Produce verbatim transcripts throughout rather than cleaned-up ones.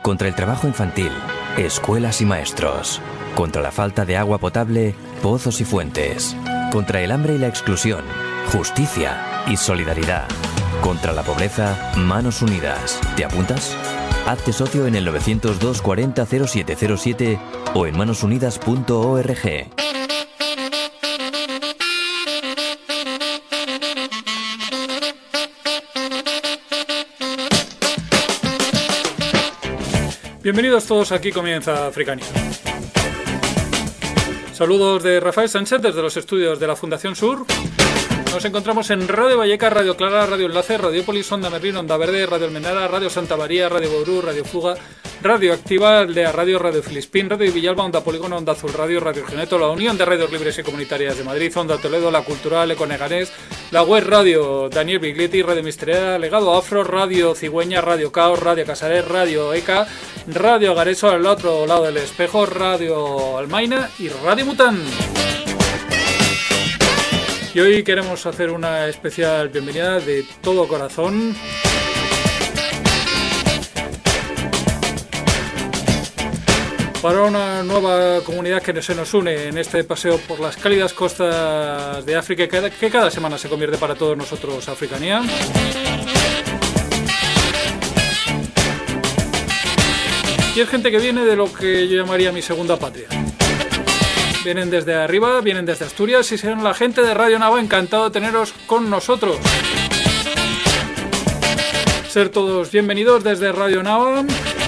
Contra el trabajo infantil, escuelas y maestros. Contra la falta de agua potable, pozos y fuentes. Contra el hambre y la exclusión, justicia y solidaridad. Contra la pobreza, manos unidas. ¿Te apuntas? Hazte socio en el novecientos dos cuarenta cero siete cero siete o en manos unidas punto org. Bienvenidos todos, aquí comienza Africania. Saludos de Rafael Sánchez desde los estudios de la Fundación Sur. Nos encontramos en Radio Vallecas, Radio Clara, Radio Enlace, Radiopolis, Onda Merlín, Onda Verde, Radio Almenara, Radio Santa María, Radio Bourú, Radio Fuga, Radio Activa, Aldea Radio, Radio Filispín, Radio Villalba, Onda Polígono, Onda Azul Radio, Radio Geneto, la Unión de Radios Libres y Comunitarias de Madrid, Onda Toledo, La Cultural, Econeganés, la Web Radio Daniel Biglietti, Radio Misteria, Legado Afro, Radio Cigüeña, Radio Caos, Radio Casares, Radio Eka, Radio Gareso al otro lado del espejo, Radio Almaina y Radio Mután. Y hoy queremos hacer una especial bienvenida de todo corazón para una nueva comunidad que se nos une en este paseo por las cálidas costas de África, que cada semana se convierte para todos nosotros Africania. Y es gente que viene de lo que yo llamaría mi segunda patria. Vienen desde arriba, vienen desde Asturias y son la gente de Radio Nava. Encantado de teneros con nosotros. Ser todos bienvenidos desde Radio Nava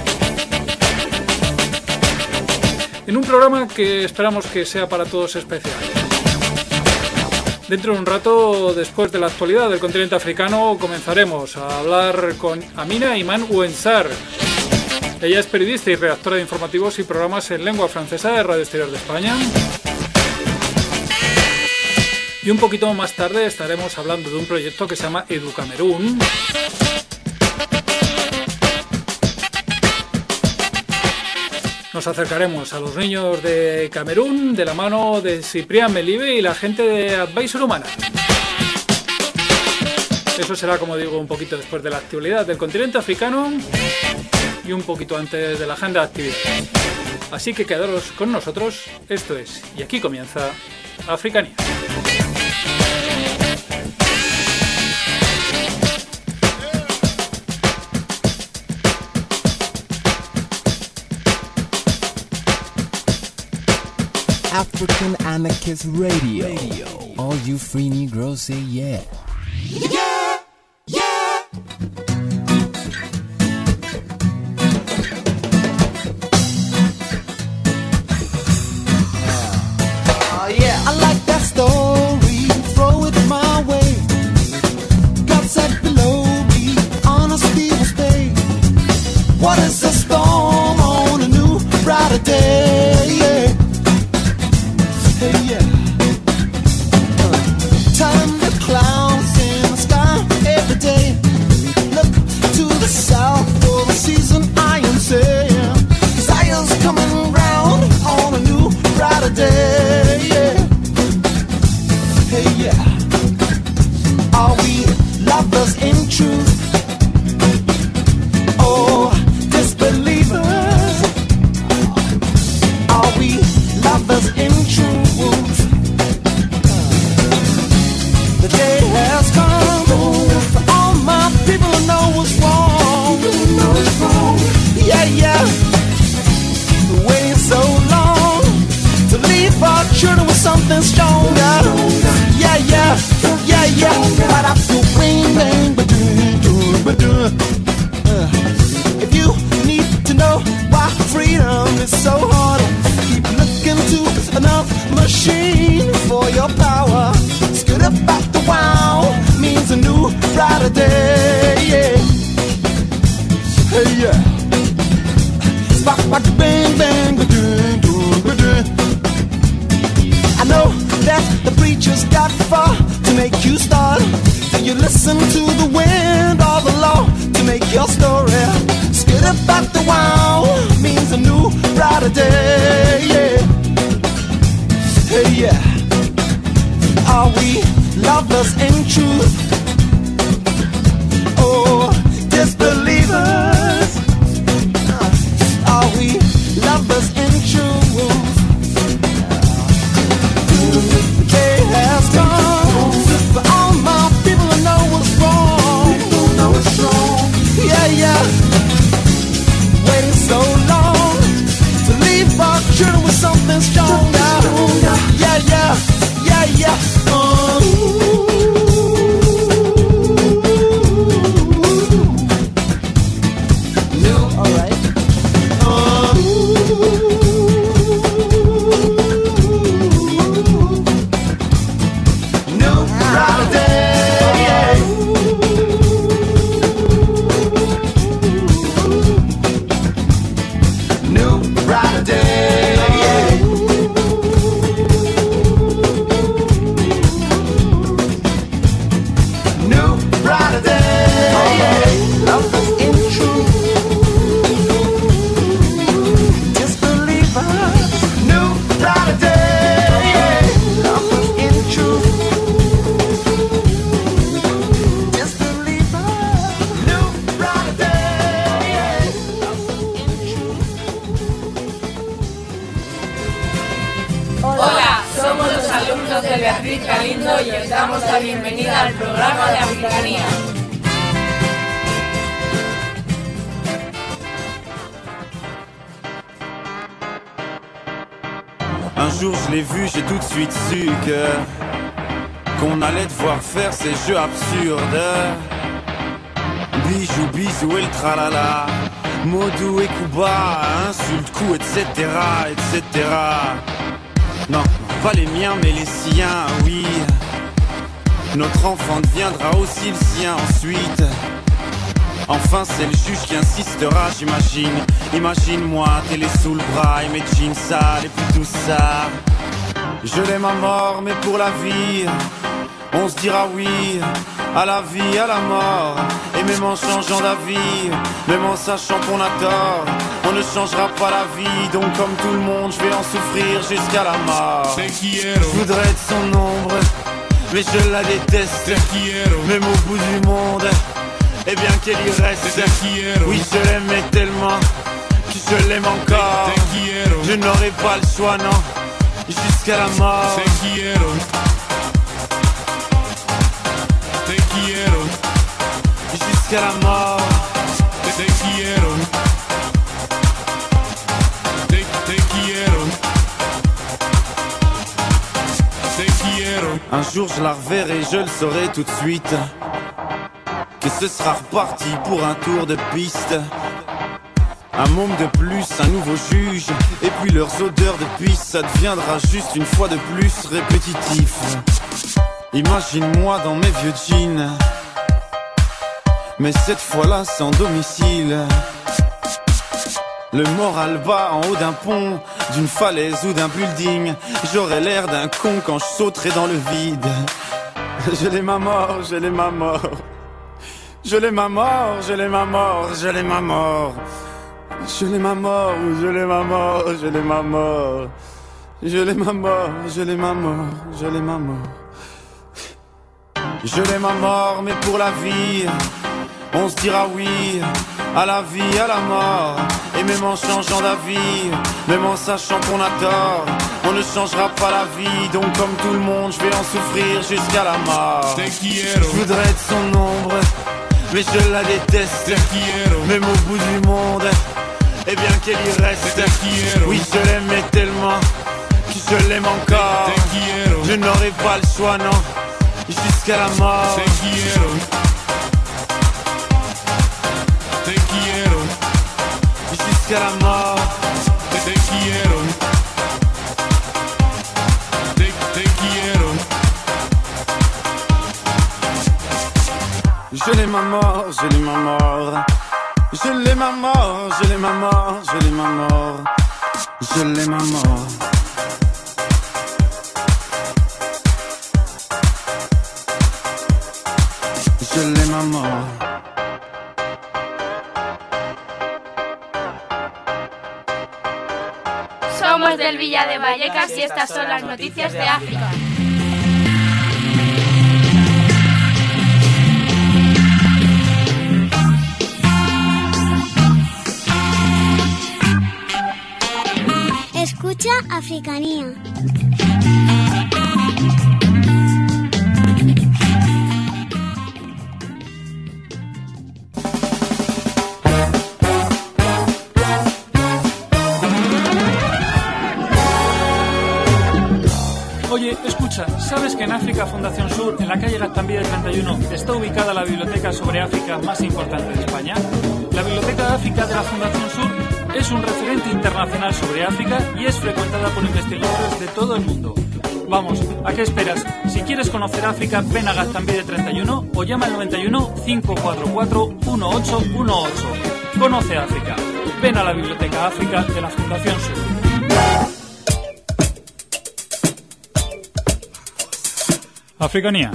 en un programa que esperamos que sea para todos especial. Dentro de un rato, después de la actualidad del continente africano, comenzaremos a hablar con Amina Iman Ouensar. Ella es periodista y redactora de informativos y programas en lengua francesa de Radio Exterior de España. Y un poquito más tarde estaremos hablando de un proyecto que se llama Educamerún. Nos acercaremos a los niños de Camerún de la mano de Ciprián Melibe y la gente de Advisor Humana. Eso será, como digo, un poquito después de la actualidad del continente africano y un poquito antes de la agenda de actividades. Así que quedaros con nosotros. Esto es, y aquí comienza Africania. African Anarchist Radio. Radio. All you free Negroes say yeah. Yeah, yeah. Oh yeah. I like that story. Throw it my way. God set below me. Honesty will stay. What is a storm on a new brighter day? Yeah. Hey, yeah. Uh, time the clouds in the sky every day. Look to the south for the season I am saying. Zion's coming round on a new brighter day. Yeah. Hey, yeah. Are we lovers in truth? Or disbelievers? Are we lovers in truth? The day has come for all my people to know what's wrong. Yeah, yeah. The way is so long to leave our children with something stronger. Yeah, yeah, yeah, yeah. But I feel bang, bang, ba-doo, ba-doo. If you need to know why freedom is so hard, keep looking to another machine for your power. Scoot up back the wow means a new brighter day. Yeah. Hey, yeah. Spark, spark, bang, bang, ba-doo, doo, ba-doo. I know that the preacher's got far to make you start. Do you listen to the wind or the law to make your story? Scoot up back the wow means a new brighter day. Yeah. Hey, yeah. Are we lovers in truth? Or disbelievers? Beatriz Galindo y os damos la bienvenida al programa de Africanía. Un jour je l'ai vu, j'ai tout de suite su que qu'on allait devoir faire ces jeux absurdes. Bijou, bisou et le tralala, Modou et Kuba, insulte, coup, et cetera, et cetera. Non, pas les miens mais les siens, oui. Notre enfant deviendra aussi le sien ensuite. Enfin c'est le juge qui insistera, j'imagine. Imagine-moi, télé sous le bras et mes jeans sales et puis tout ça. Je l'aime à mort mais pour la vie on se dira oui à la vie, à la mort. Et même en changeant d'avis, même en sachant qu'on a tort, on ne changera pas la vie. Donc comme tout le monde, je vais en souffrir jusqu'à la mort. Je voudrais être son ombre, mais je la déteste. Même au bout du monde, eh bien qu'elle y reste. Oui, je l'aimais tellement que je l'aime encore. Je n'aurai pas le choix, non, jusqu'à la mort. Jusqu'à la mort. Te quiero. Te, te quiero. Te quiero. Un jour je la reverrai, je le saurai tout de suite, que ce sera reparti pour un tour de piste. Un môme de plus, un nouveau juge, et puis leurs odeurs de pisse, ça deviendra juste une fois de plus répétitif. Imagine-moi dans mes vieux jeans, mais cette fois-là sans domicile. Le moral bas en haut d'un pont, d'une falaise ou d'un building. J'aurais l'air d'un con quand je sauterai dans le vide. Je l'aime à mort, je l'aime à mort. Je l'aime à mort, je l'aime à mort, je l'aime à mort. Je l'aime à mort, je l'aime à mort, je l'aime à mort. Je l'aime à mort, je l'aime à mort, je l'aime à mort. Je l'aime à mort, mais pour la vie on se dira oui à la vie, à la mort. Et même en changeant d'avis, même en sachant qu'on a tort, on ne changera pas la vie. Donc comme tout le monde, je vais en souffrir jusqu'à la mort. Je voudrais être son ombre, mais je la déteste. Même au bout du monde, eh bien qu'elle y reste. Oui, je l'aimais tellement que je l'aime encore. Je n'aurai pas le choix, non, jusqu'à la mort. Jusqu'à la mort. Te quiero. Te, te quiero. Je l'aime à mort, je l'aime à mort. Je l'aime à mort, je l'aime à mort, je l'aime à mort. Je l'aime à mort. Je l'aime à mort. Somos del Villa de Vallecas y estas son las noticias de África. Escucha Africanía. Oye, escucha, ¿sabes que en África Fundación Sur, en la calle Gaztambide treinta y uno, está ubicada la biblioteca sobre África más importante de España? La Biblioteca de África de la Fundación Sur es un referente internacional sobre África y es frecuentada por investigadores de todo el mundo. Vamos, ¿a qué esperas? Si quieres conocer África, ven a Gaztambide treinta y uno o llama al noventa y uno, cinco cuatro cuatro, uno ocho uno ocho. Conoce África. Ven a la Biblioteca África de la Fundación Sur. Africanía.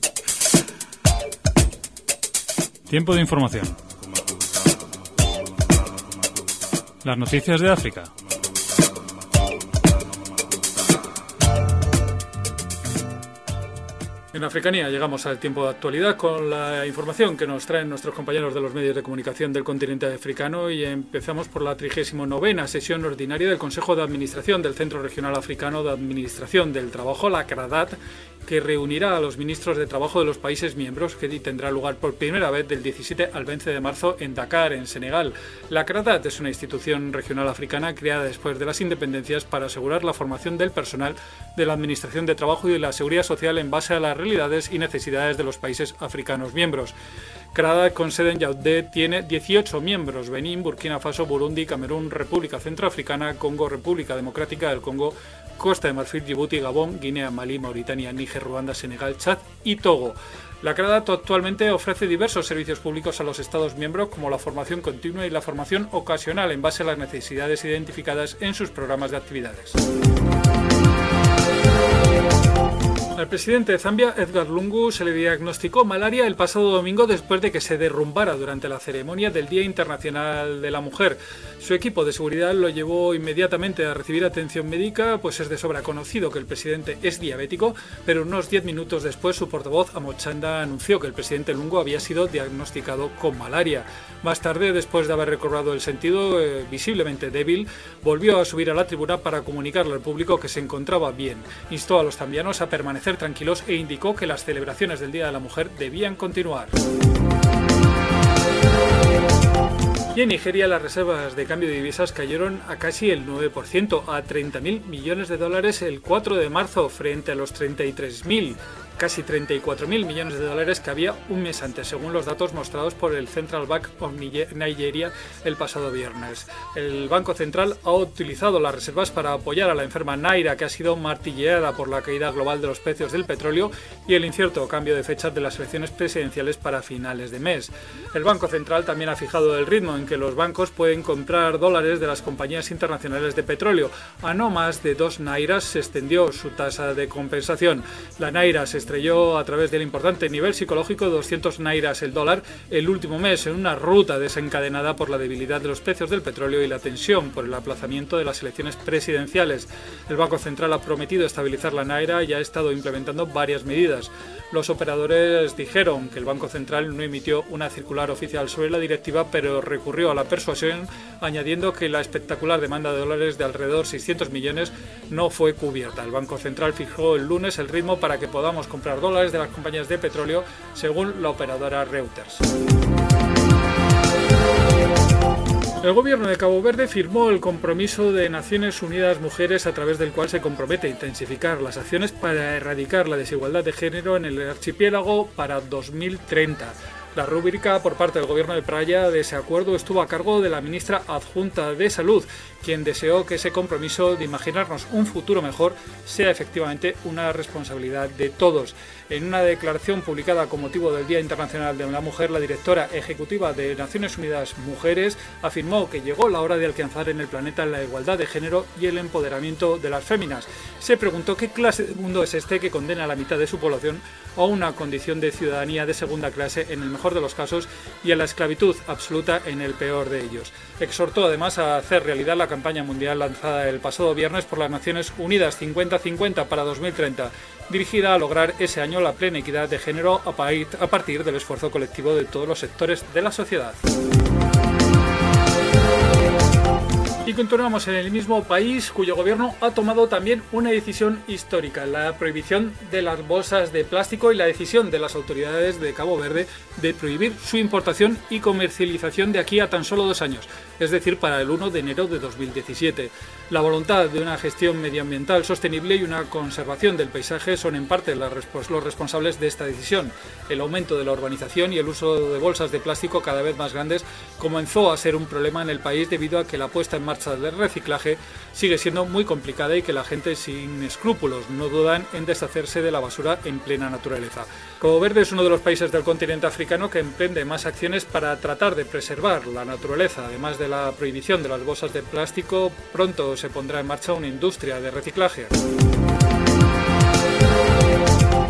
Tiempo de información. Las noticias de África. En Africanía llegamos al tiempo de actualidad con la información que nos traen nuestros compañeros de los medios de comunicación del continente africano y empezamos por la trigésima novena sesión ordinaria del Consejo de Administración del Centro Regional Africano de Administración del Trabajo, la CRADAT, que reunirá a los ministros de trabajo de los países miembros, que tendrá lugar por primera vez del diecisiete al veinte de marzo en Dakar, en Senegal. La CRADAT es una institución regional africana creada después de las independencias para asegurar la formación del personal de la Administración de Trabajo y de la Seguridad Social en base a las realidades y necesidades de los países africanos miembros. CRADAT, con sede en Yaoundé, tiene dieciocho miembros: Benín, Burkina Faso, Burundi, Camerún, República Centroafricana, Congo, República Democrática del Congo, Costa de Marfil, Djibouti, Gabón, Guinea, Malí, Mauritania, Níger, Ruanda, Senegal, Chad y Togo. La CRADAT actualmente ofrece diversos servicios públicos a los Estados miembros, como la formación continua y la formación ocasional en base a las necesidades identificadas en sus programas de actividades. Al presidente de Zambia, Edgar Lungu, se le diagnosticó malaria el pasado domingo después de que se derrumbara durante la ceremonia del Día Internacional de la Mujer. Su equipo de seguridad lo llevó inmediatamente a recibir atención médica, pues es de sobra conocido que el presidente es diabético, pero unos diez minutos después su portavoz Amochanda anunció que el presidente Lungu había sido diagnosticado con malaria. Más tarde, después de haber recobrado el sentido, eh, visiblemente débil, volvió a subir a la tribuna para comunicarle al público que se encontraba bien. Instó a los zambianos a permanecer tranquilos e indicó que las celebraciones del Día de la Mujer debían continuar. Y en Nigeria las reservas de cambio de divisas cayeron a casi el nueve por ciento, a treinta mil millones de dólares el cuatro de marzo, frente a los treinta y tres mil, casi treinta y cuatro mil millones de dólares que había un mes antes, según los datos mostrados por el Central Bank of Nigeria el pasado viernes. El Banco Central ha utilizado las reservas para apoyar a la enferma Naira, que ha sido martilleada por la caída global de los precios del petróleo y el incierto cambio de fechas de las elecciones presidenciales para finales de mes. El Banco Central también ha fijado el ritmo en que los bancos pueden comprar dólares de las compañías internacionales de petróleo. A no más de dos nairas se extendió su tasa de compensación. La naira se estrelló a través del importante nivel psicológico de doscientos nairas el dólar el último mes, en una ruta desencadenada por la debilidad de los precios del petróleo y la tensión por el aplazamiento de las elecciones presidenciales. El Banco Central ha prometido estabilizar la naira y ha estado implementando varias medidas. Los operadores dijeron que el Banco Central no emitió una circular oficial sobre la directiva, pero recurrió a la persuasión, añadiendo que la espectacular demanda de dólares de alrededor seiscientos millones no fue cubierta. El Banco Central fijó el lunes el ritmo para que podamos comprar dólares de las compañías de petróleo, según la operadora Reuters. El gobierno de Cabo Verde firmó el compromiso de Naciones Unidas Mujeres, a través del cual se compromete a intensificar las acciones para erradicar la desigualdad de género en el archipiélago para dos mil treinta. La rúbrica por parte del gobierno de Praia de ese acuerdo estuvo a cargo de la ministra adjunta de Salud, quien deseó que ese compromiso de imaginarnos un futuro mejor sea efectivamente una responsabilidad de todos. En una declaración publicada con motivo del Día Internacional de la Mujer, la directora ejecutiva de Naciones Unidas Mujeres afirmó que llegó la hora de alcanzar en el planeta la igualdad de género y el empoderamiento de las féminas. Se preguntó qué clase de mundo es este que condena a la mitad de su población a una condición de ciudadanía de segunda clase en el mejor de los casos y a la esclavitud absoluta en el peor de ellos. Exhortó además a hacer realidad la campaña mundial lanzada el pasado viernes por las Naciones Unidas cincuenta cincuenta para dos mil treinta, dirigida a lograr ese año la plena equidad de género a partir del esfuerzo colectivo de todos los sectores de la sociedad. Y continuamos en el mismo país, cuyo gobierno ha tomado también una decisión histórica: la prohibición de las bolsas de plástico y la decisión de las autoridades de Cabo Verde de prohibir su importación y comercialización de aquí a tan solo dos años, es decir, para el uno de enero de dos mil diecisiete. La voluntad de una gestión medioambiental sostenible y una conservación del paisaje son en parte los responsables de esta decisión. El aumento de la urbanización y el uso de bolsas de plástico cada vez más grandes comenzó a ser un problema en el país debido a que la puesta en marcha del reciclaje sigue siendo muy complicada y que la gente sin escrúpulos no dudan en deshacerse de la basura en plena naturaleza. Cabo Verde es uno de los países del continente africano que emprende más acciones para tratar de preservar la naturaleza. Además de la prohibición de las bolsas de plástico, pronto se pondrá en marcha una industria de reciclaje.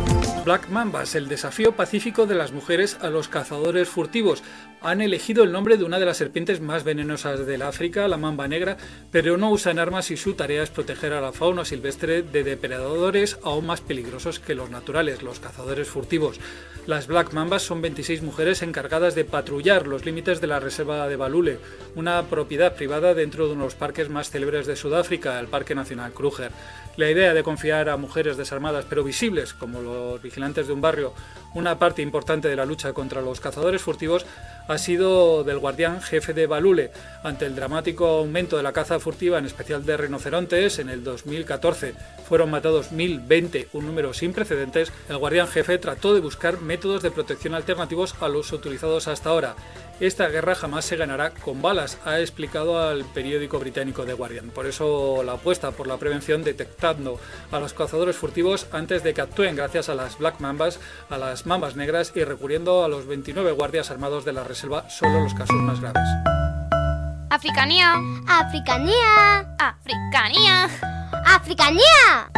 Black Mambas, el desafío pacífico de las mujeres a los cazadores furtivos. Han elegido el nombre de una de las serpientes más venenosas del África, la mamba negra, pero no usan armas y su tarea es proteger a la fauna silvestre de depredadores aún más peligrosos que los naturales, los cazadores furtivos. Las Black Mambas son veintiséis mujeres encargadas de patrullar los límites de la reserva de Balule, una propiedad privada dentro de uno de los parques más célebres de Sudáfrica, el Parque Nacional Kruger. La idea de confiar a mujeres desarmadas pero visibles, como los vigilantes de un barrio, una parte importante de la lucha contra los cazadores furtivos, ha sido del guardián jefe de Balule. Ante el dramático aumento de la caza furtiva, en especial de rinocerontes, en el dos mil catorce fueron matados mil veinte, un número sin precedentes. El guardián jefe trató de buscar métodos de protección alternativos a los utilizados hasta ahora. Esta guerra jamás se ganará con balas, ha explicado al periódico británico The Guardian. Por eso la apuesta por la prevención, detectando a los cazadores furtivos antes de que actúen, gracias a las Black Mambas, a las mambas negras, y recurriendo a los veintinueve guardias armados de la reserva solo en los casos más graves. Africanía. Africanía. Africanía. Africanía.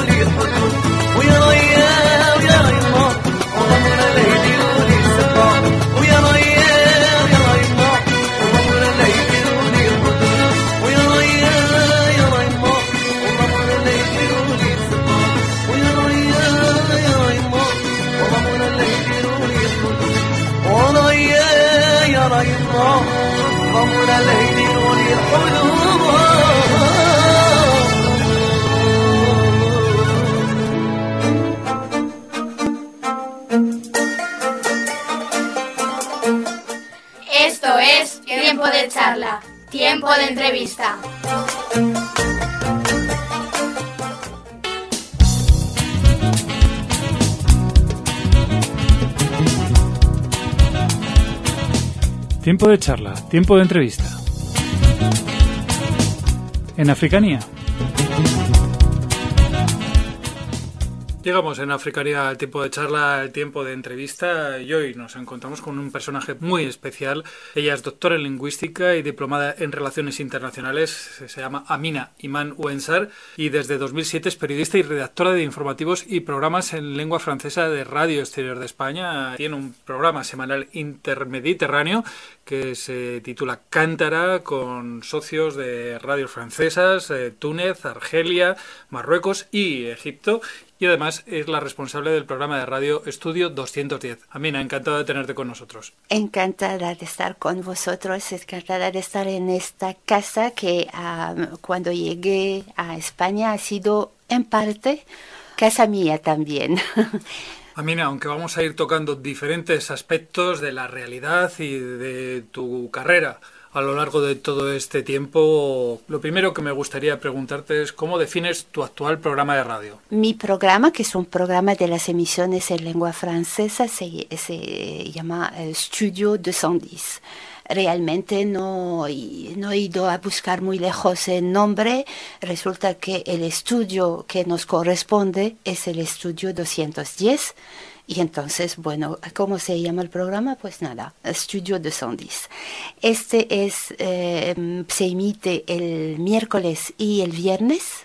ويا ريال يا يما والله من اللي يديروا لي السباب de charla, tiempo de entrevista. Tiempo de charla, tiempo de entrevista. En Africanía. Llegamos en Africanía al tiempo de charla, al tiempo de entrevista, y hoy nos encontramos con un personaje muy especial. Ella es doctora en lingüística y diplomada en relaciones internacionales. Se llama Amina Iman Ouensar y desde dos mil siete es periodista y redactora de informativos y programas en lengua francesa de Radio Exterior de España. Tiene un programa semanal intermediterráneo que se titula Cántara, con socios de radios francesas, eh, Túnez, Argelia, Marruecos y Egipto. Y además es la responsable del programa de radio Estudio doscientos diez. Amina, encantada de tenerte con nosotros. Encantada de estar con vosotros, encantada de estar en esta casa que um, cuando llegué a España ha sido en parte casa mía también. Amina, aunque vamos a ir tocando diferentes aspectos de la realidad y de tu carrera a lo largo de todo este tiempo, lo primero que me gustaría preguntarte es ¿cómo defines tu actual programa de radio? Mi programa, que es un programa de las emisiones en lengua francesa, se, se llama Estudio doscientos diez. Realmente no, no he ido a buscar muy lejos el nombre. Resulta que el estudio que nos corresponde es el Estudio doscientos diez. Y entonces, bueno, ¿cómo se llama el programa? Pues nada, Estudio doscientos diez. Este es, eh, se emite el miércoles y el viernes.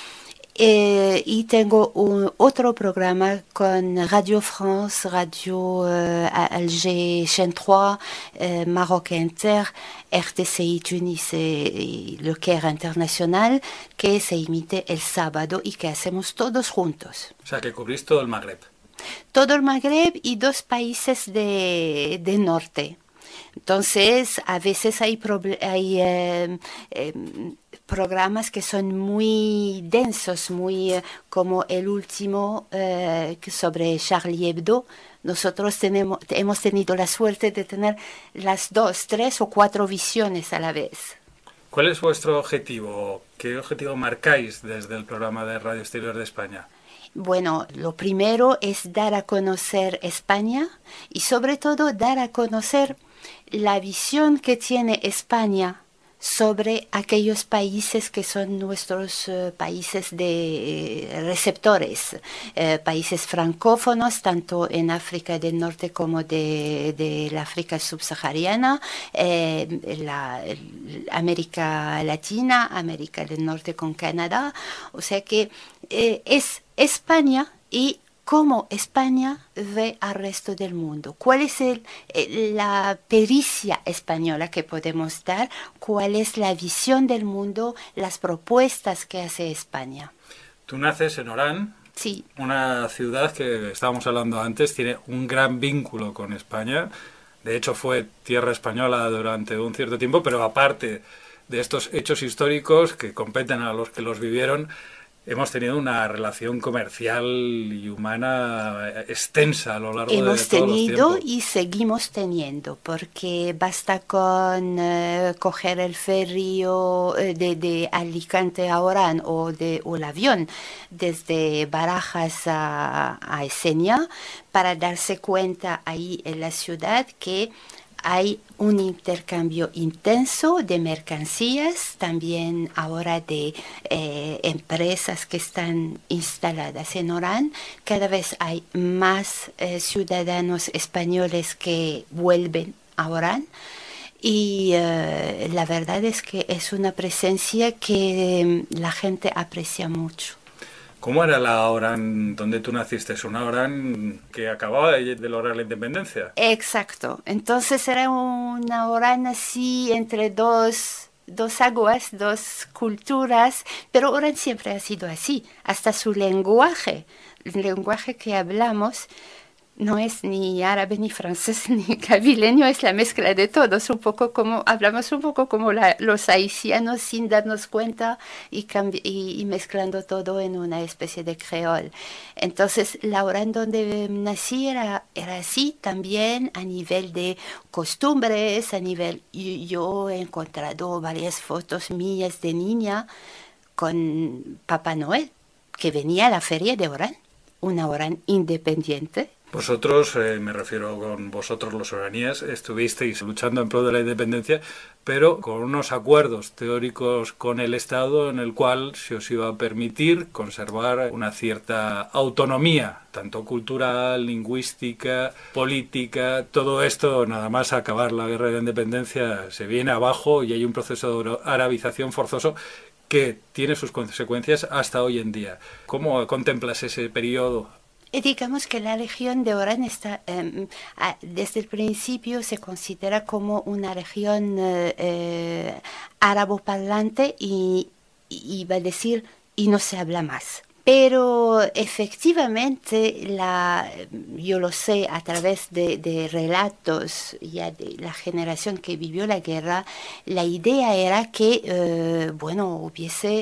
Eh, y tengo un, otro programa con Radio France, Radio euh, Alger Chaîne trois, euh, Maroc Inter, R T C I Tunis y Le Caire Internacional, que se emite el sábado y que hacemos todos juntos. O sea, que cubrís todo el Magreb. Todo el Magreb y dos países de, de norte. Entonces, a veces hay, hay eh, eh, programas que son muy densos, muy eh, como el último eh, sobre Charlie Hebdo. Nosotros tenemos, hemos tenido la suerte de tener las dos, tres o cuatro visiones a la vez. ¿Cuál es vuestro objetivo? ¿Qué objetivo marcáis desde el programa de Radio Exterior de España? Bueno, lo primero es dar a conocer España y sobre todo dar a conocer la visión que tiene España sobre aquellos países que son nuestros uh, países de uh, receptores, uh, países francófonos, tanto en África del Norte como de, de la África subsahariana, eh, la, la América Latina, América del Norte con Canadá. O sea que eh, es España y cómo España ve al resto del mundo. ¿Cuál es el, la pericia española que podemos dar? ¿Cuál es la visión del mundo, las propuestas que hace España? Tú naces en Orán, sí. Una ciudad que estábamos hablando antes, tiene un gran vínculo con España. De hecho, fue tierra española durante un cierto tiempo, pero aparte de estos hechos históricos que competen a los que los vivieron, hemos tenido una relación comercial y humana extensa a lo largo hemos de todos los tiempos. Hemos tenido y seguimos teniendo, porque basta con uh, coger el ferry o, uh, de, de Alicante a Orán o, de, o el avión desde Barajas a, a Esenia para darse cuenta ahí en la ciudad que hay un intercambio intenso de mercancías, también ahora de eh, empresas que están instaladas en Orán. Cada vez hay más eh, ciudadanos españoles que vuelven a Orán. Y uh, la verdad es que es una presencia que la gente aprecia mucho. ¿Cómo era la Orán donde tú naciste? ¿Es una Orán que acababa de, de lograr la independencia? Exacto. Entonces era una Orán así entre dos, dos aguas, dos culturas, pero Orán siempre ha sido así. Hasta su lenguaje, el lenguaje que hablamos, no es ni árabe, ni francés, ni cabileño, es la mezcla de todos, un poco como, hablamos un poco como la, los haitianos sin darnos cuenta y, cambi- y, y mezclando todo en una especie de creol. Entonces, la Orán donde nací era, era así también a nivel de costumbres, a nivel, y yo he encontrado varias fotos mías de niña con Papá Noel, que venía a la feria de Orán, una Orán independiente. Vosotros, eh, me refiero con vosotros los oraníes, estuvisteis luchando en pro de la independencia, pero con unos acuerdos teóricos con el Estado en el cual se os iba a permitir conservar una cierta autonomía, tanto cultural, lingüística, política. Todo esto, nada más acabar la guerra de la independencia, se viene abajo y hay un proceso de arabización forzoso que tiene sus consecuencias hasta hoy en día. ¿Cómo contemplas ese periodo? Y digamos que la región de Orán está, eh, desde el principio se considera como una región eh, eh, árabe-parlante y, y va a decir, y no se habla más. Pero efectivamente, la, yo lo sé a través de, de relatos ya de la generación que vivió la guerra, la idea era que, eh, bueno, hubiese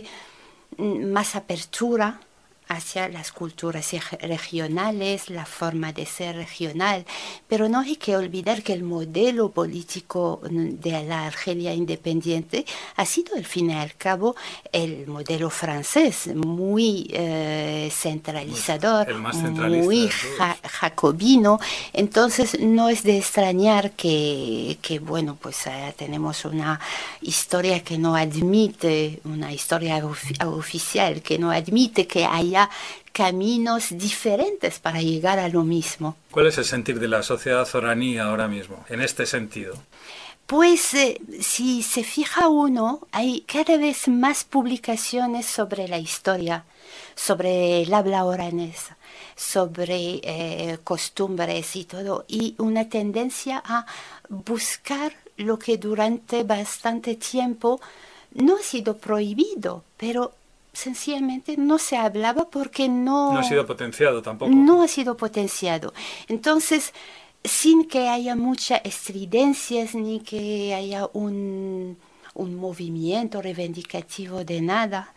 más apertura hacia las culturas regionales, la forma de ser regional, pero no hay que olvidar que el modelo político de la Argelia independiente ha sido al fin y al cabo el modelo francés, muy eh, centralizador, el más centralista muy ja jacobino. Entonces no es de extrañar que, que bueno, pues eh, tenemos una historia que no admite, una historia of oficial que no admite que haya caminos diferentes para llegar a lo mismo. ¿Cuál es el sentir de la sociedad oraní ahora mismo, en este sentido? Pues eh, si se fija uno, hay cada vez más publicaciones sobre la historia, sobre el habla oranesa, sobre eh, costumbres y todo, y una tendencia a buscar lo que durante bastante tiempo no ha sido prohibido, pero sencillamente no se hablaba porque no... No ha sido potenciado tampoco. No ha sido potenciado. Entonces, sin que haya muchas estridencias ni que haya un, un movimiento reivindicativo de nada,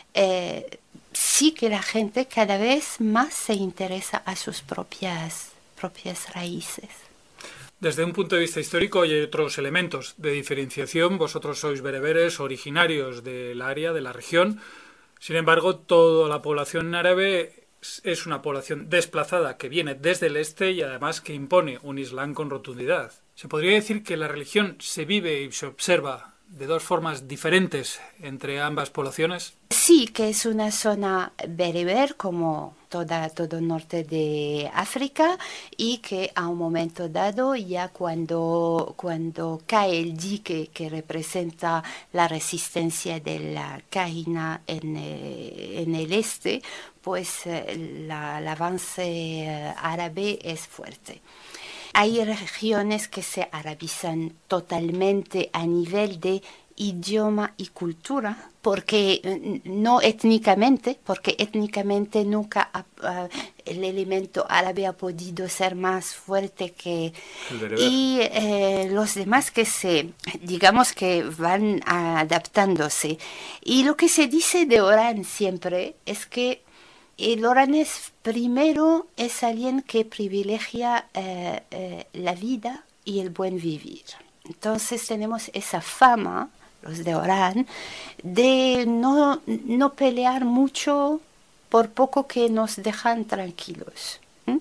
eh, sí que la gente cada vez más se interesa a sus propias, propias raíces. Desde un punto de vista histórico hay otros elementos de diferenciación. Vosotros sois bereberes originarios del área, de la región. Sin embargo, toda la población árabe es una población desplazada que viene desde el este y además que impone un islam con rotundidad. ¿Se podría decir que la religión se vive y se observa de dos formas diferentes entre ambas poblaciones? Sí, que es una zona bereber como toda, todo el norte de África y que a un momento dado, ya cuando, cuando cae el dique que representa la resistencia de la Caïna en, eh, en el este, pues eh, la, el avance eh, árabe es fuerte. Hay regiones que se arabizan totalmente a nivel de idioma y cultura, porque no étnicamente, porque étnicamente nunca ha, uh, el elemento árabe ha podido ser más fuerte que... Y eh, los demás que se, digamos que van adaptándose. Y lo que se dice de Orán siempre es que el oranés primero es alguien que privilegia eh, eh, la vida y el buen vivir. Entonces tenemos esa fama, los de Orán, de no, no pelear mucho por poco que nos dejan tranquilos. ¿Mm?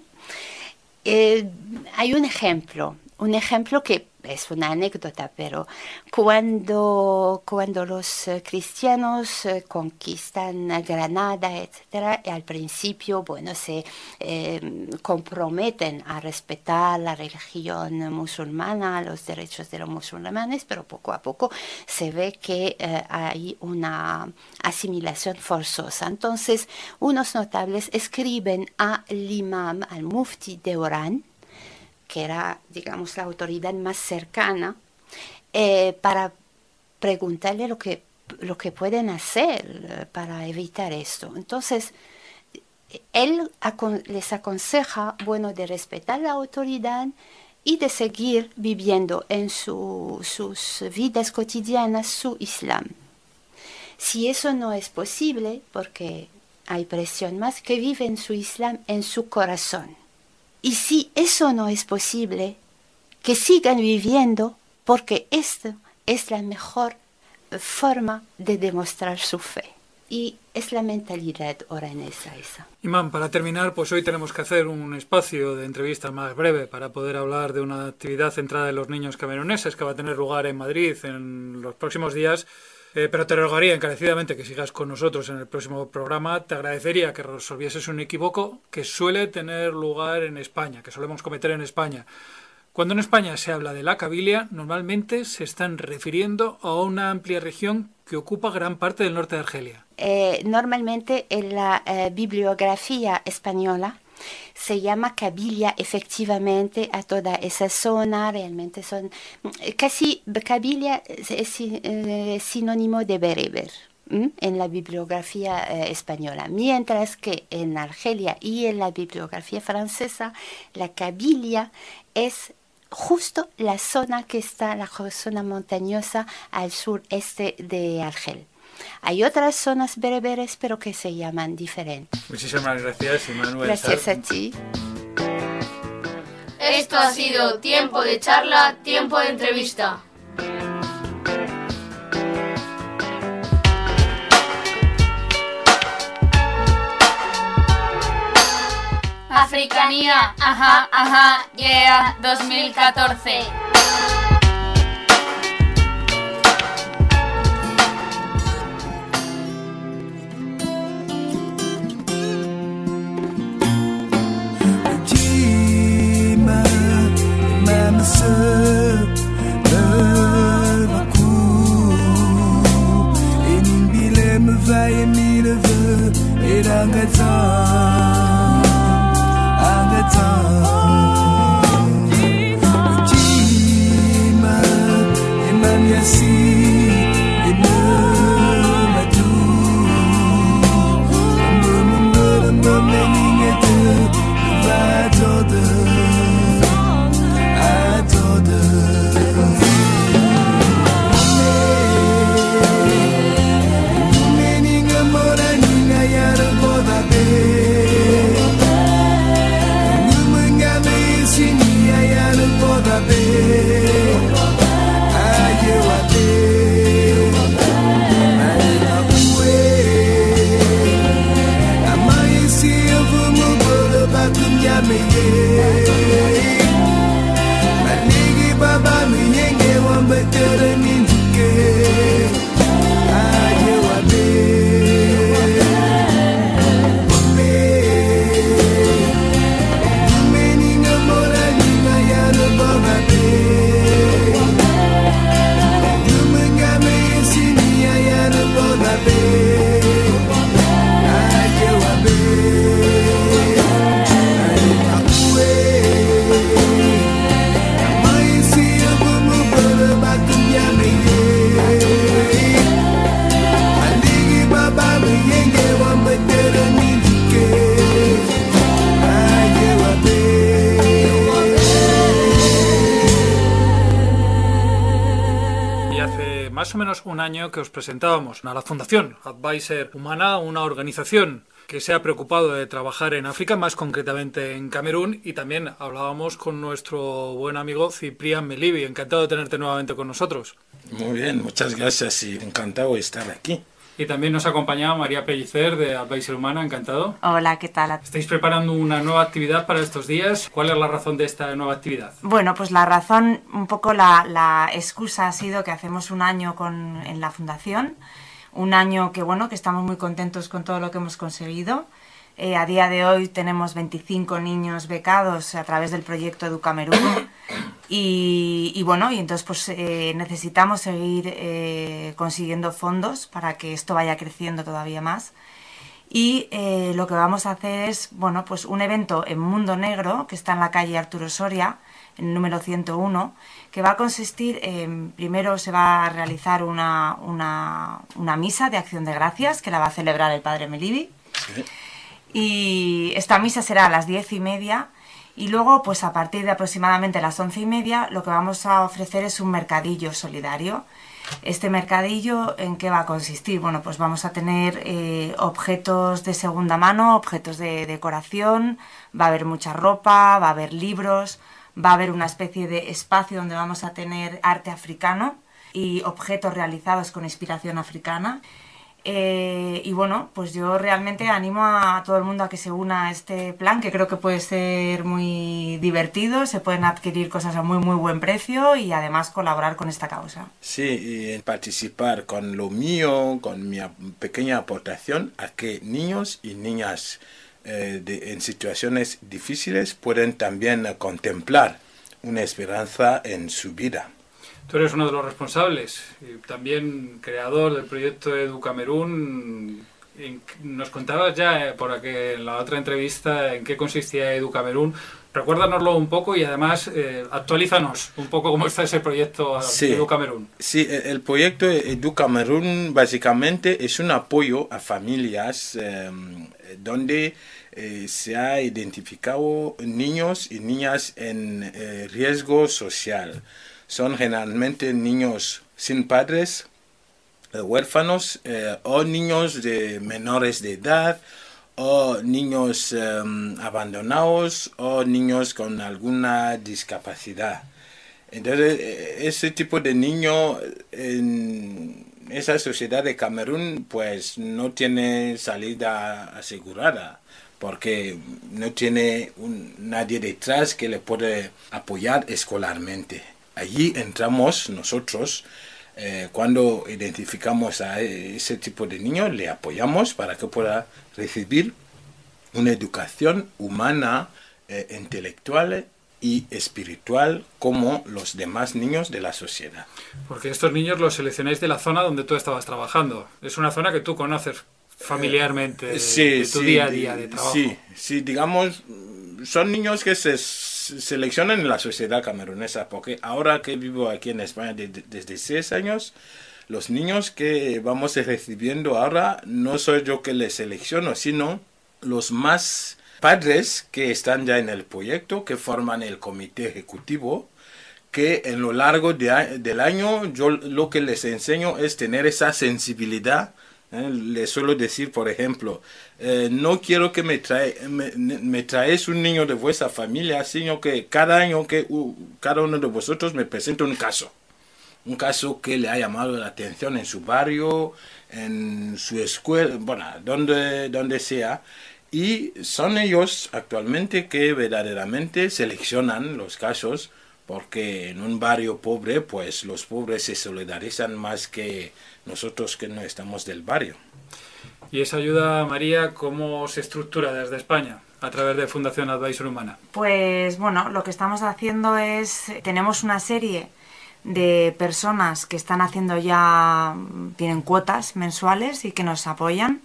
Eh, hay un ejemplo, un ejemplo que es una anécdota, pero cuando, cuando los eh, cristianos eh, conquistan Granada, etcétera, y al principio, bueno, se eh, comprometen a respetar la religión musulmana, los derechos de los musulmanes, pero poco a poco se ve que eh, hay una asimilación forzosa. Entonces, unos notables escriben al imam, al mufti de Orán, que era, digamos, la autoridad más cercana, eh, para preguntarle lo que, lo que pueden hacer para evitar esto. Entonces, él acon- les aconseja, bueno, de respetar la autoridad y de seguir viviendo en su, sus vidas cotidianas su Islam. Si eso no es posible, porque hay presión más, que viven su Islam en su corazón. Y si eso no es posible, que sigan viviendo, porque esto es la mejor forma de demostrar su fe. Y es la mentalidad oranesa esa. Imán, para terminar, pues hoy tenemos que hacer un espacio de entrevista más breve para poder hablar de una actividad centrada en los niños cameruneses que va a tener lugar en Madrid en los próximos días. Eh, pero te rogaría encarecidamente que sigas con nosotros en el próximo programa. Te agradecería que resolvieses un equívoco que suele tener lugar en España, que solemos cometer en España. Cuando en España se habla de la Cabilia, normalmente se están refiriendo a una amplia región que ocupa gran parte del norte de Argelia. Eh, normalmente en la eh, bibliografía española se llama Cabilia efectivamente a toda esa zona, realmente son casi Cabilia es eh, sinónimo de bereber ¿m? En la bibliografía eh, española, mientras que en Argelia y en la bibliografía francesa la Cabilia es justo la zona que está, la zona montañosa al sureste de Argel. Hay otras zonas bereberes, pero que se llaman diferentes. Muchísimas gracias, Immanuel. Gracias a ti. Esto ha sido Tiempo de Charla, Tiempo de Entrevista. Africanía, ajá, ajá, yeah, dos mil catorce. Más o menos un año que os presentábamos a la Fundación Adviser Humana, una organización que se ha preocupado de trabajar en África, más concretamente en Camerún, y también hablábamos con nuestro buen amigo Ciprián Melibi. Encantado de tenerte nuevamente con nosotros. Muy bien, muchas gracias y encantado de estar aquí. Y también nos acompaña María Pellicer de Adviser Humana, encantado. Hola, ¿qué tal? ¿Estáis preparando una nueva actividad para estos días? ¿Cuál es la razón de esta nueva actividad? Bueno, pues la razón, un poco la, la excusa ha sido que hacemos un año con, en la Fundación, un año que, bueno, que estamos muy contentos con todo lo que hemos conseguido. Eh, a día de hoy tenemos veinticinco niños becados a través del proyecto EduCamerún y, y bueno, y entonces pues eh, necesitamos seguir eh, consiguiendo fondos para que esto vaya creciendo todavía más. Y eh, lo que vamos a hacer es, bueno, pues un evento en Mundo Negro, que está en la calle Arturo Soria, en el número ciento uno, que va a consistir en, primero se va a realizar una, una, una misa de acción de gracias, que la va a celebrar el padre Melibi. Sí. Y esta misa será a las diez y media. Y luego, pues a partir de aproximadamente las once y media, lo que vamos a ofrecer es un mercadillo solidario. Este mercadillo, ¿en qué va a consistir? Bueno, pues vamos a tener eh, objetos de segunda mano, objetos de decoración, va a haber mucha ropa, va a haber libros, va a haber una especie de espacio donde vamos a tener arte africano y objetos realizados con inspiración africana. Eh, y bueno, pues yo realmente animo a todo el mundo a que se una a este plan, que creo que puede ser muy divertido, se pueden adquirir cosas a muy muy buen precio y además colaborar con esta causa. Sí, y participar con lo mío, con mi pequeña aportación, a que niños y niñas eh, de, en situaciones difíciles pueden también eh, contemplar una esperanza en su vida. Tú eres uno de los responsables y también creador del proyecto Educamerún. Nos contabas ya por aquí en la otra entrevista en qué consistía Educamerún. Recuérdanoslo un poco y además eh, actualízanos un poco cómo está ese proyecto sí, Educamerún. Sí, el proyecto Educamerún básicamente es un apoyo a familias eh, donde eh, se ha identificado niños y niñas en eh, riesgo social. Son generalmente niños sin padres, eh, huérfanos, eh, o niños de menores de edad, o niños eh, abandonados, o niños con alguna discapacidad. Entonces, ese tipo de niño en esa sociedad de Camerún, pues no tiene salida asegurada, porque no tiene un, nadie detrás que le puede apoyar escolarmente. Allí entramos nosotros, eh, cuando identificamos a ese tipo de niño, le apoyamos para que pueda recibir una educación humana, eh, intelectual y espiritual como los demás niños de la sociedad. Porque estos niños los seleccionáis de la zona donde tú estabas trabajando. Es una zona que tú conoces familiarmente, eh, sí, de tu sí, día a día de trabajo. Sí, sí, digamos, son niños que se seleccionan en la sociedad camerunesa, porque ahora que vivo aquí en España de, de, desde seis años, los niños que vamos recibiendo ahora no soy yo que les selecciono, sino los más padres que están ya en el proyecto, que forman el comité ejecutivo, que en lo largo de, del año yo lo que les enseño es tener esa sensibilidad. Eh, les suelo decir, por ejemplo, eh, no quiero que me, trae, me, me traes un niño de vuestra familia, sino que cada año que uh, cada uno de vosotros me presente un caso. Un caso que le ha llamado la atención en su barrio, en su escuela, bueno, donde, donde sea. Y son ellos actualmente que verdaderamente seleccionan los casos, porque en un barrio pobre, pues los pobres se solidarizan más que nosotros que no estamos del barrio. ¿Y esa ayuda, María, cómo se estructura desde España a través de Fundación Advisor Humana? Pues bueno, lo que estamos haciendo es, tenemos una serie de personas que están haciendo ya, tienen cuotas mensuales y que nos apoyan.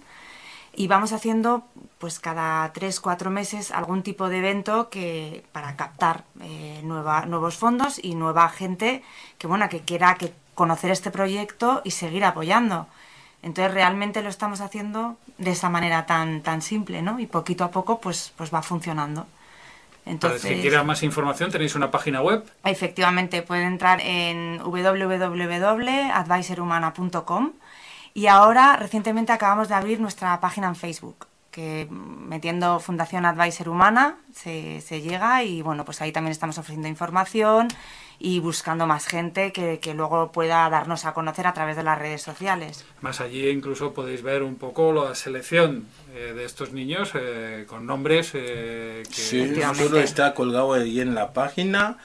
Y vamos haciendo pues cada tres, cuatro meses algún tipo de evento que para captar eh, nueva, nuevos fondos y nueva gente que bueno que quiera que conocer este proyecto y seguir apoyando. Entonces realmente lo estamos haciendo de esa manera tan, tan simple, ¿no? Y poquito a poco pues, pues va funcionando. Entonces, para el que quiera más información, tenéis una página web. Efectivamente, pueden entrar en w w w punto advisor humana punto com. Y ahora, recientemente, acabamos de abrir nuestra página en Facebook, que metiendo Fundación Advisor Humana se, se llega y, bueno, pues ahí también estamos ofreciendo información y buscando más gente que, que luego pueda darnos a conocer a través de las redes sociales. Más allí incluso podéis ver un poco la selección eh, de estos niños eh, con nombres eh, que... Sí, todo está colgado ahí en la página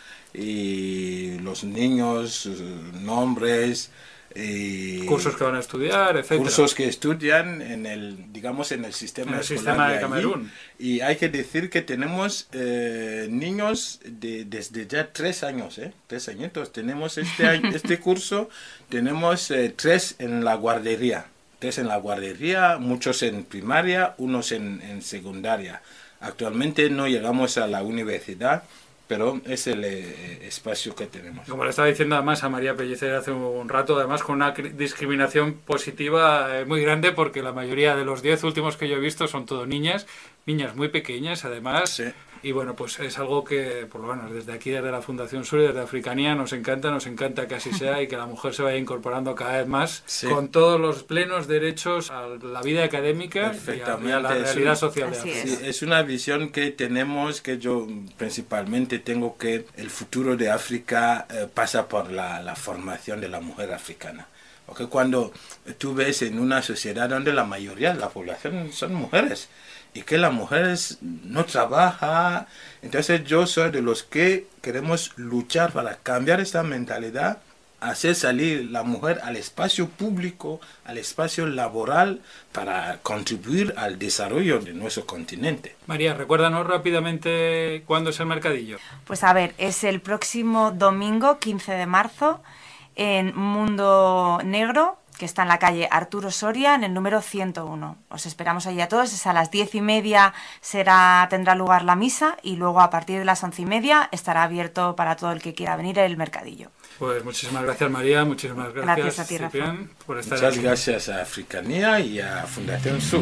y los niños, nombres... Y cursos que van a estudiar, etcétera. Cursos que estudian en el, digamos, en el sistema, en el escolar sistema de, de Camerún. Y hay que decir que tenemos eh, niños de, desde ya tres años, ¿eh? Tres añitos. Tenemos este año, este curso, tenemos eh, tres en la guardería. Tres en la guardería, muchos en primaria, unos en, en secundaria. Actualmente no llegamos a la universidad, pero es el eh, espacio que tenemos. Como le estaba diciendo además a María Pellicer hace un rato, además con una discriminación positiva eh, muy grande, porque la mayoría de los diez últimos que yo he visto son todo niñas, niñas muy pequeñas además. Sí. Y bueno, pues es algo que, por lo menos desde aquí, desde la Fundación Sur y desde Africanía, nos encanta, nos encanta que así sea y que la mujer se vaya incorporando cada vez más, sí, con todos los plenos derechos a la vida académica y a, y a la realidad es social. Un, de sí, es una visión que tenemos, que yo principalmente tengo, que el futuro de África eh, pasa por la, la formación de la mujer africana. Porque cuando tú ves en una sociedad donde la mayoría de la población son mujeres, y que la mujer no trabaja, entonces yo soy de los que queremos luchar para cambiar esta mentalidad, hacer salir la mujer al espacio público, al espacio laboral, para contribuir al desarrollo de nuestro continente. María, recuérdanos rápidamente cuándo es el mercadillo. Pues a ver, es el próximo domingo, quince de marzo, en Mundo Negro, que está en la calle Arturo Soria, en el número ciento uno. Os esperamos allí a todos. Es a las diez y media será, tendrá lugar la misa, y luego a partir de las once y media estará abierto para todo el que quiera venir el mercadillo. Pues muchísimas gracias, María, muchísimas gracias, gracias a ti, Ciprián, por estar Muchas aquí. gracias a Africanía y a Fundación Sur.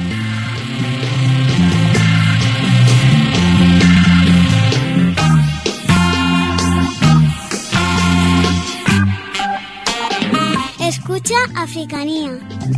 Escucha Africanía.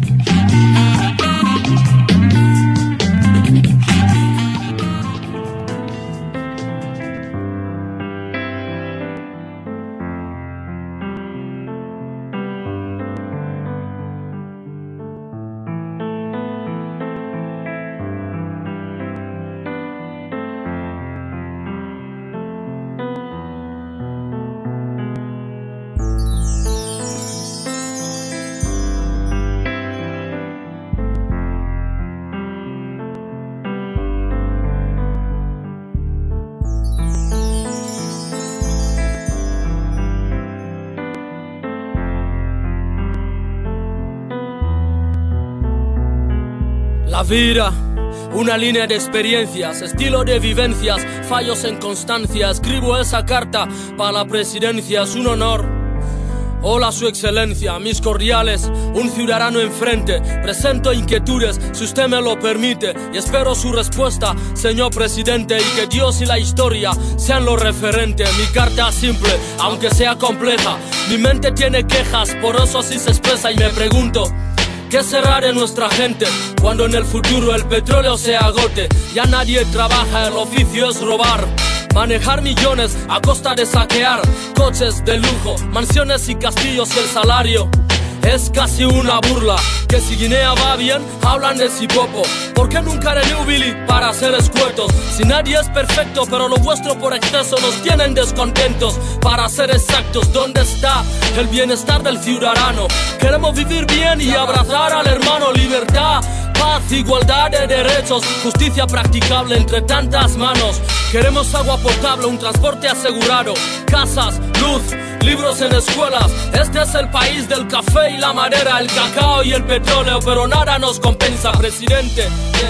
La vida, una línea de experiencias, estilo de vivencias, fallos en constancia. Escribo esa carta para la presidencia, es un honor. Hola, su excelencia, mis cordiales, un ciudadano enfrente. Presento inquietudes, si usted me lo permite, y espero su respuesta, señor presidente, y que Dios y la historia sean lo referente. Mi carta es simple, aunque sea compleja. Mi mente tiene quejas, por eso así se expresa, y me pregunto: ¿qué será de nuestra gente cuando en el futuro el petróleo se agote? Ya nadie trabaja, el oficio es robar. Manejar millones a costa de saquear coches de lujo, mansiones y castillos, y el salario es casi una burla. Que si Guinea va bien, hablan de Sipopo. ¿Por qué nunca de New Billy para ser escuetos? Si nadie es perfecto, pero lo vuestro por exceso nos tienen descontentos. Para ser exactos, ¿dónde está el bienestar del ciudadano? Queremos vivir bien y abrazar al hermano. Libertad, paz, igualdad de derechos, justicia practicable entre tantas manos. Queremos agua potable, un transporte asegurado, casas, luz, libros en escuelas. Este es el país del café y la madera, el cacao y el petróleo, pero nada nos compensa, presidente.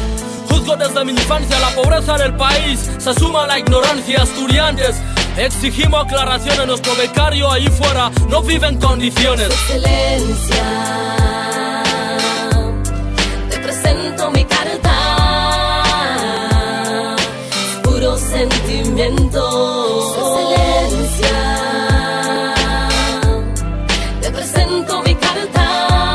Juzgo desde mi infancia la pobreza del país, se suma la ignorancia. Estudiantes, exigimos aclaraciones, nuestro becario ahí fuera no vive en condiciones. Excelencia, te presento mi carta, puro sentimiento. Excelencia, te presento mi carta,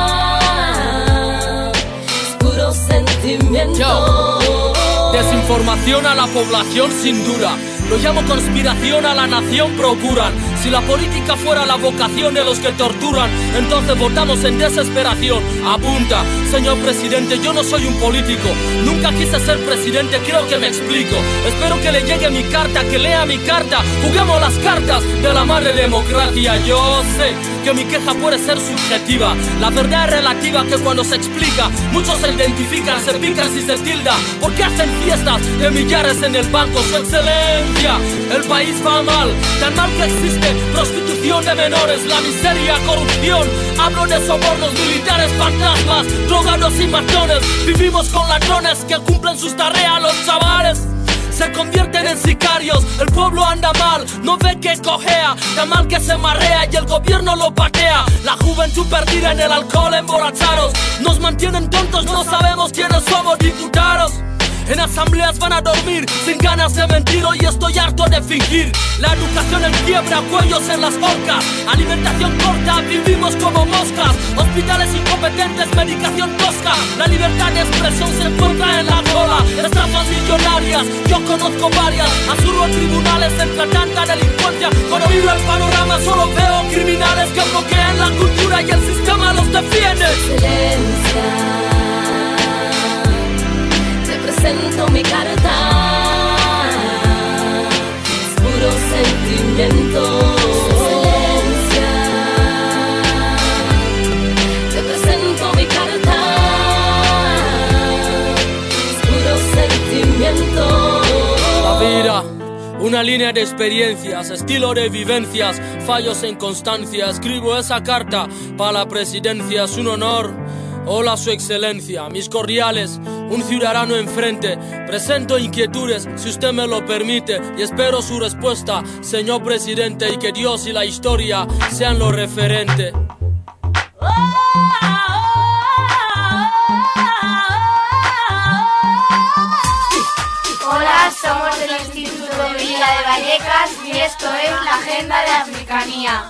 puro sentimiento. Yo. Desinformación a la población sin duda, lo llamo conspiración a la nación procuran. Si la política fuera la vocación de los que torturan, entonces votamos en desesperación. Apunta, señor presidente, yo no soy un político, nunca quise ser presidente, creo que me explico. Espero que le llegue mi carta, que lea mi carta, juguemos las cartas de la madre democracia. Yo sé que mi queja puede ser subjetiva, la verdad es relativa, que cuando se explica muchos se identifican, se pican si se tilda. ¿Por qué hacen fiestas de millares en el banco? Su excelencia, el país va mal, tan mal que existe prostitución de menores, la miseria, corrupción. Hablo de sobornos, militares, fantasmas, drogados y matones. Vivimos con ladrones que cumplen sus tareas, los chavales se convierten en vienen sicarios. El pueblo anda mal, no ve que cojea, tan mal que se marea y el gobierno lo patea. La juventud perdida en el alcohol, emborrachados. Nos mantienen tontos, no sabemos quiénes somos diputados. En asambleas van a dormir sin ganas de mentir. Hoy estoy harto de fingir. La educación en quiebra, cuellos en las horcas. Alimentación corta, vivimos como moscas. Hospitales incompetentes, medicación tosca. La libertad de expresión se encuentra en la cola. Estafas millonarias, yo conozco varias. Azurro en tribunales entre tanta delincuencia. Cuando miro el panorama solo veo criminales que bloquean la cultura y el sistema los defiende. Excelencia, presento mi carta, es puro sentimiento. Excelencia, te presento mi carta, es puro sentimiento. La vida, una línea de experiencias, estilo de vivencias, fallos en constancia. Escribo esa carta para la presidencia, es un honor. Hola, su excelencia, mis cordiales, un ciudadano enfrente. Presento inquietudes, si usted me lo permite, y espero su respuesta, señor presidente, y que Dios y la historia sean lo referente. Hola, somos del Instituto de Villa de Vallecas y esto es la Agenda de Africanía.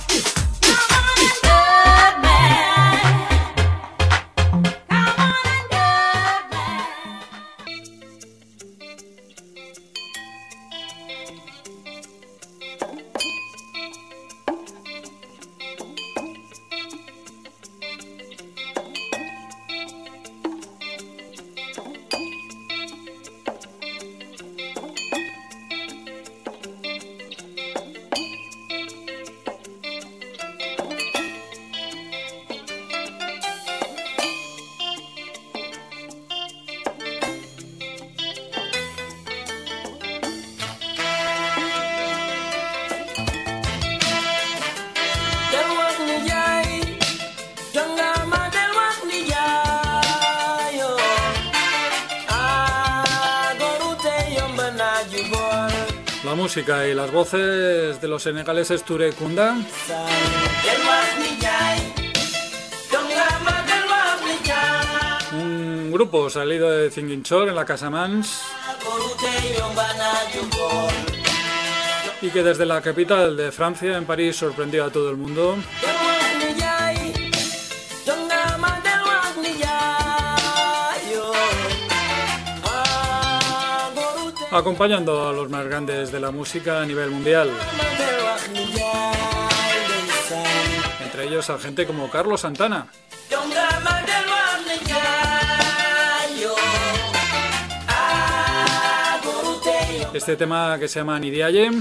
La música y las voces de los senegaleses Touré Kunda. Un grupo salido de Ziguinchor en la Casamance y que desde la capital de Francia, en París, sorprendió a todo el mundo. Acompañando a los más grandes de la música a nivel mundial. Entre ellos a gente como Carlos Santana. Este tema que se llama Nidiaye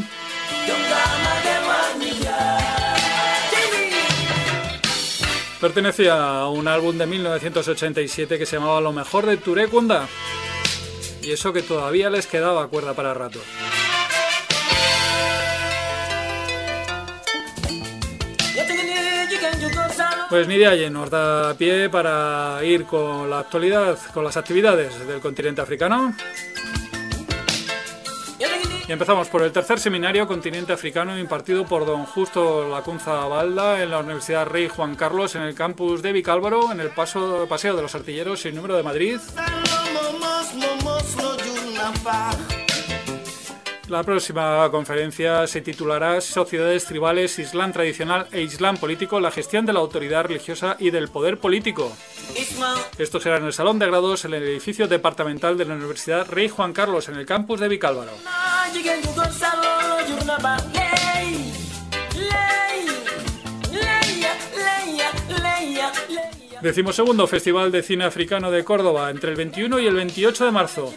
pertenecía a un álbum de mil novecientos ochenta y siete que se llamaba Lo mejor de Touré Kunda. Y eso que todavía les quedaba cuerda para rato. Pues Nidiaye nos da pie para ir con la actualidad, con las actividades del continente africano. Y empezamos por el tercer seminario Continente Africano impartido por don Justo Lacunza Balda en la Universidad Rey Juan Carlos en el campus de Vicálvaro, en el paso, Paseo de los Artilleros sin número de Madrid. La próxima conferencia se titulará Sociedades tribales, Islam tradicional e Islam político, la gestión de la autoridad religiosa y del poder político. Esto será en el Salón de Grados, en el edificio departamental de la Universidad Rey Juan Carlos, en el campus de Vicálvaro. Decimosegundo Festival de Cine Africano de Córdoba, entre el veintiuno y el veintiocho de marzo.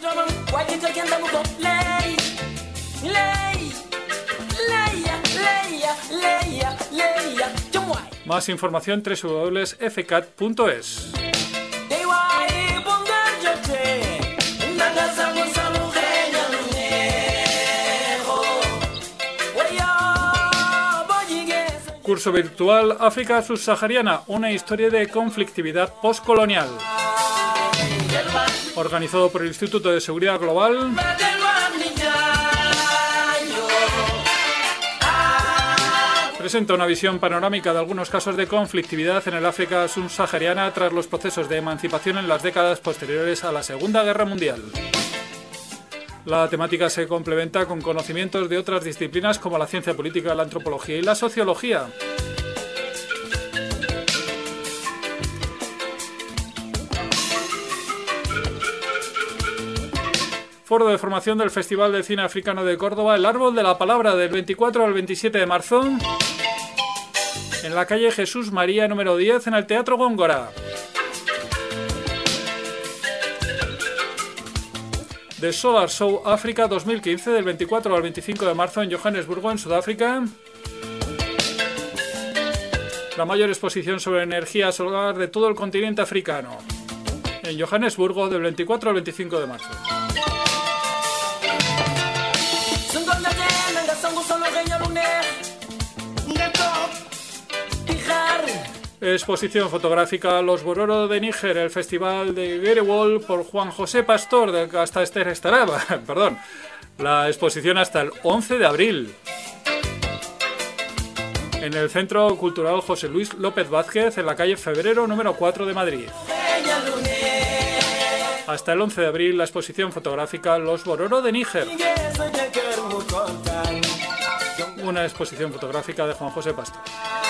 Más información doble u doble u doble u punto f cat punto es. Curso virtual África subsahariana, una historia de conflictividad postcolonial. Organizado por el Instituto de Seguridad Global presenta una visión panorámica de algunos casos de conflictividad en el África subsahariana tras los procesos de emancipación en las décadas posteriores a la Segunda Guerra Mundial. La temática se complementa con conocimientos de otras disciplinas como la ciencia política, la antropología y la sociología. Foro de formación del Festival de Cine Africano de Córdoba, El Árbol de la Palabra, del veinticuatro al veintisiete de marzo, en la calle Jesús María número diez, en el Teatro Góngora. The Solar Show África dos mil quince, del veinticuatro al veinticinco de marzo, en Johannesburgo, en Sudáfrica. La mayor exposición sobre energía solar de todo el continente africano, en Johannesburgo, del veinticuatro al veinticinco de marzo. Exposición fotográfica Los Bororo de Níger, el Festival de Guerewol por Juan José Pastor, del que hasta Esther estará, perdón, la exposición hasta el once de abril. En el Centro Cultural José Luis López Vázquez, en la calle Febrero número cuatro de Madrid. Hasta el once de abril, la exposición fotográfica Los Bororo de Níger. Una exposición fotográfica de Juan José Pastor.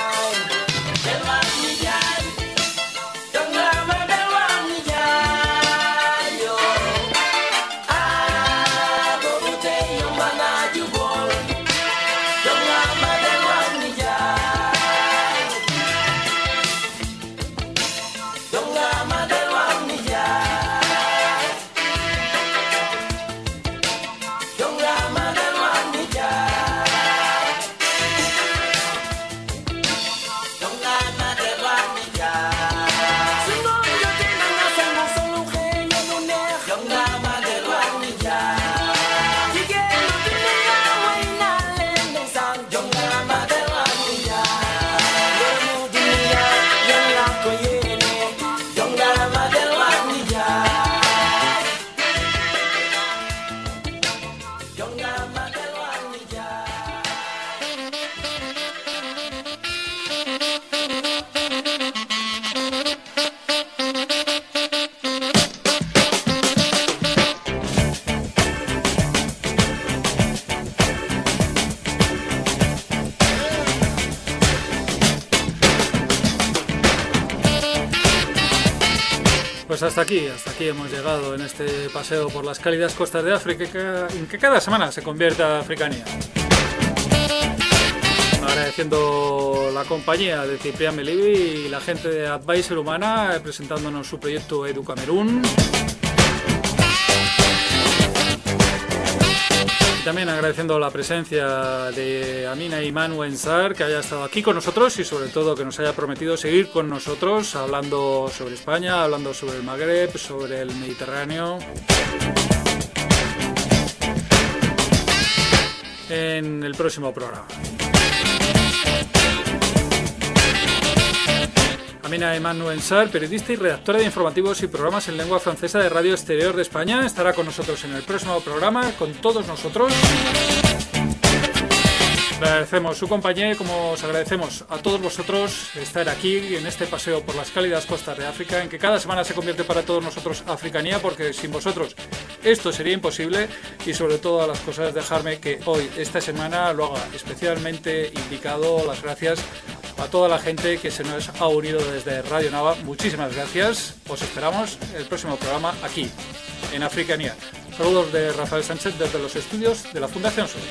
Pues hasta aquí, hasta aquí hemos llegado en este paseo por las cálidas costas de África, en que cada semana se convierte a Africanía. Agradeciendo la compañía de Ciprián Melibi y la gente de Advisor Humana presentándonos su proyecto Edu Camerún. Y también agradeciendo la presencia de Amina Imanu Ensar, que haya estado aquí con nosotros y sobre todo que nos haya prometido seguir con nosotros hablando sobre España, hablando sobre el Magreb, sobre el Mediterráneo, en el próximo programa. Amina Imanu Ensar, periodista y redactora de informativos y programas en lengua francesa de Radio Exterior de España, estará con nosotros en el próximo programa, con todos nosotros. Le agradecemos su compañía y como os agradecemos a todos vosotros estar aquí en este paseo por las cálidas costas de África, en que cada semana se convierte para todos nosotros Africanía, porque sin vosotros esto sería imposible. Y sobre todas las cosas, dejarme que hoy, esta semana, lo haga especialmente indicado. Las gracias a toda la gente que se nos ha unido desde Radio Nava. Muchísimas gracias. Os esperamos en el próximo programa aquí, en Africanía. Saludos de Rafael Sánchez desde los estudios de la Fundación Sur.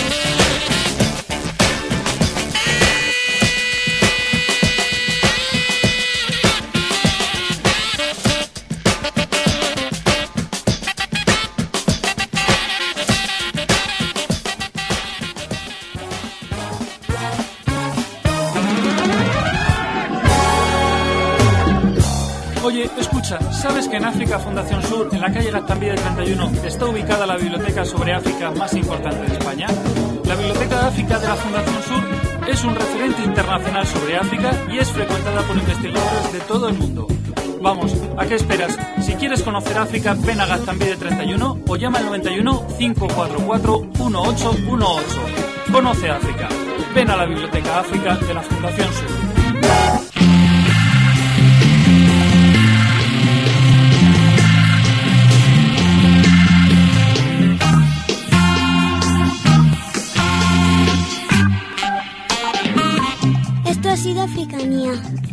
Oye, escucha, ¿sabes que en África Fundación Sur, en la calle Gaztambide treinta y uno, está ubicada la biblioteca sobre África más importante de España? La Biblioteca de África de la Fundación Sur es un referente internacional sobre África y es frecuentada por investigadores de todo el mundo. Vamos, ¿a qué esperas? Si quieres conocer África, ven a Gaztambide treinta y uno o llama al noventa y uno, cinco cuatro cuatro, uno ocho uno ocho. Conoce África. ven a la Biblioteca África de la Fundación Sur. Esto ha sido Africanía.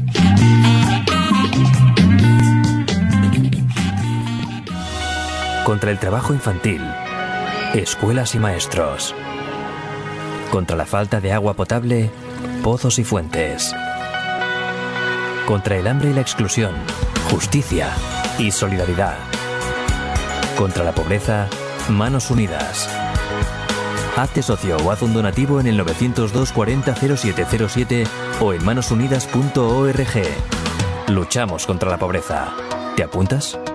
Contra el trabajo infantil, escuelas y maestros. Contra la falta de agua potable, pozos y fuentes. Contra el hambre y la exclusión, justicia y solidaridad. Contra la pobreza, manos unidas. Hazte socio o haz un donativo en el novecientos dos cuarenta cero siete cero siete o en manosunidas punto org. Luchamos contra la pobreza. ¿Te apuntas?